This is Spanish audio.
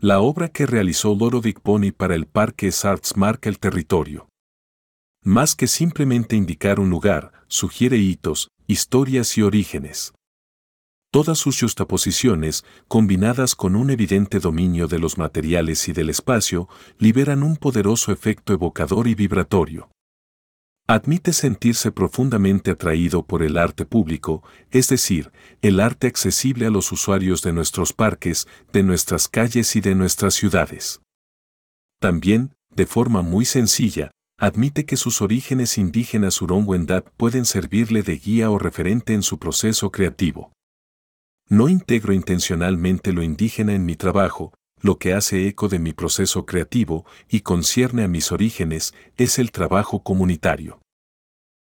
La obra que realizó Ludovic Pony para el Parque des Arts marca el territorio. Más que simplemente indicar un lugar, sugiere hitos, historias y orígenes. Todas sus justaposiciones, combinadas con un evidente dominio de los materiales y del espacio, liberan un poderoso efecto evocador y vibratorio. Admite sentirse profundamente atraído por el arte público, es decir, el arte accesible a los usuarios de nuestros parques, de nuestras calles y de nuestras ciudades. También, de forma muy sencilla, admite que sus orígenes indígenas Huron-Wendat pueden servirle de guía o referente en su proceso creativo. No integro intencionalmente lo indígena en mi trabajo, lo que hace eco de mi proceso creativo y concierne a mis orígenes es el trabajo comunitario.